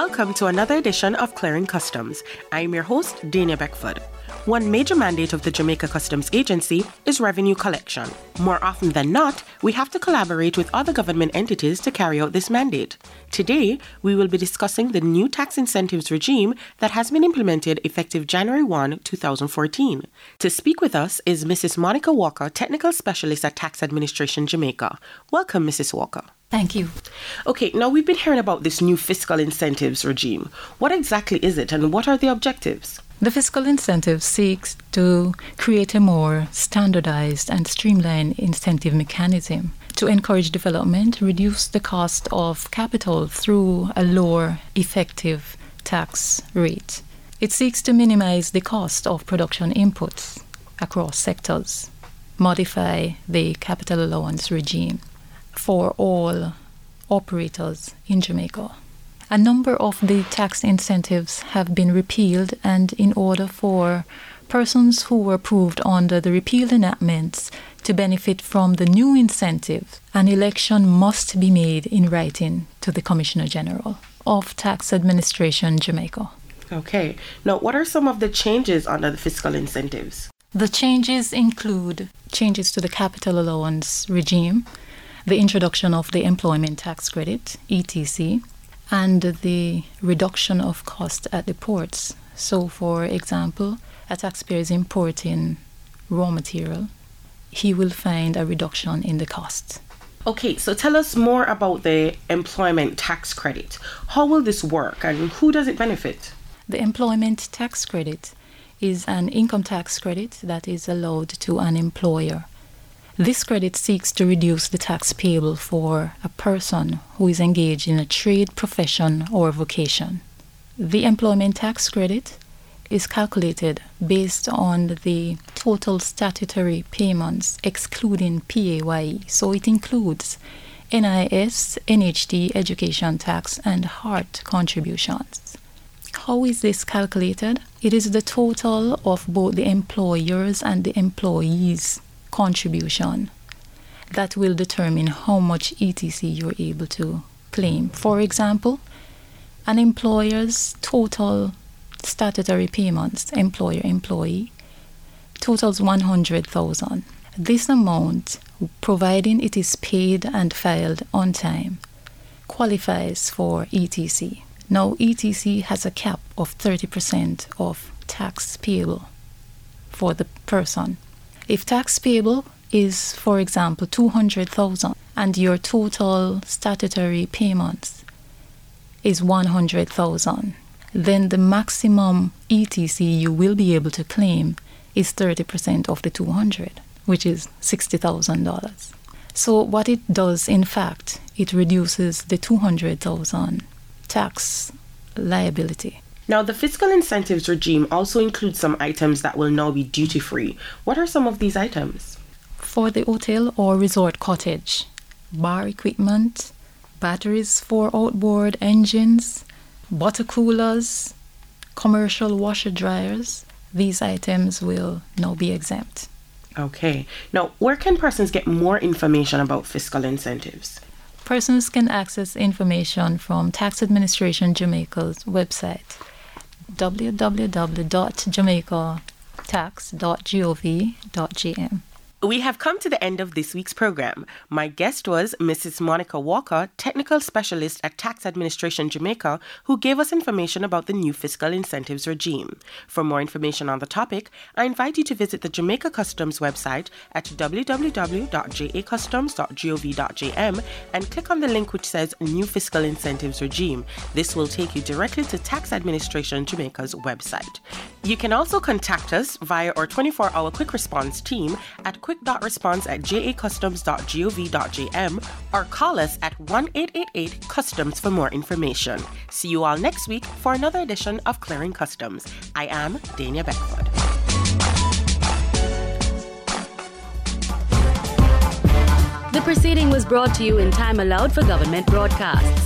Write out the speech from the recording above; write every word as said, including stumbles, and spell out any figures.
Welcome to another edition of Clearing Customs. I'm your host, Dania Beckford. One major mandate of the Jamaica Customs Agency is revenue collection. More often than not, we have to collaborate with other government entities to carry out this mandate. Today, we will be discussing the new tax incentives regime that has been implemented effective January first, twenty fourteen. To speak with us is Missus Monica Walker, Technical Specialist at Tax Administration Jamaica. Welcome, Missus Walker. Thank you. Okay, now we've been hearing about this new fiscal incentives regime. What exactly is it and what are the objectives? The fiscal incentive seeks to create a more standardized and streamlined incentive mechanism to encourage development, reduce the cost of capital through a lower effective tax rate. It seeks to minimize the cost of production inputs across sectors, modify the capital allowance regime for all operators in Jamaica. A number of the tax incentives have been repealed, and in order for persons who were approved under the repealed enactments to benefit from the new incentive, an election must be made in writing to the Commissioner General of Tax Administration Jamaica. Okay. Now, what are some of the changes under the fiscal incentives? The changes include changes to the capital allowance regime, the introduction of the employment tax credit, E T C, and the reduction of cost at the ports. So, for example, a taxpayer is importing raw material, he will find a reduction in the cost. Okay, so tell us more about the employment tax credit. How will this work and who does it benefit? The employment tax credit is an income tax credit that is allowed to an employer. This credit seeks to reduce the tax payable for a person who is engaged in a trade, profession, or vocation. The employment tax credit is calculated based on the total statutory payments excluding P A Y E. So it includes N I S, N H T, education tax, and H A R T contributions. How is this calculated? It is the total of both the employers and the employees' contribution that will determine how much E T C you're able to claim. For example, an employer's total statutory payments, employer-employee, totals one hundred thousand dollars. This amount, providing it is paid and filed on time, qualifies for E T C. Now, E T C has a cap of thirty percent of tax payable for the person. If tax payable is, for example, two hundred thousand dollars and your total statutory payments is one hundred thousand dollars, then the maximum E T C you will be able to claim is thirty percent of the two hundred, which is sixty thousand dollars. So what it does, in fact, it reduces the two hundred thousand dollars tax liability. Now, the fiscal incentives regime also includes some items that will now be duty-free. What are some of these items? For the hotel or resort cottage, bar equipment, batteries for outboard engines, water coolers, commercial washer dryers, these items will now be exempt. Okay. Now, where can persons get more information about fiscal incentives? Persons can access information from Tax Administration Jamaica's website, w w w dot jamaica tax dot gov dot g m. We have come to the end of this week's program. My guest was Missus Monica Walker, Technical Specialist at Tax Administration Jamaica, who gave us information about the new fiscal incentives regime. For more information on the topic, I invite you to visit the Jamaica Customs website at w w w dot j a customs dot gov dot g m and click on the link which says New Fiscal Incentives Regime. This will take you directly to Tax Administration Jamaica's website. You can also contact us via our twenty-four hour quick response team at quick dot response at j a customs dot gov dot g m or call us at one eight eight eight customs for more information. See you all next week for another edition of Clearing Customs. I am Dania Beckford. The proceeding was brought to you in time allowed for government broadcast.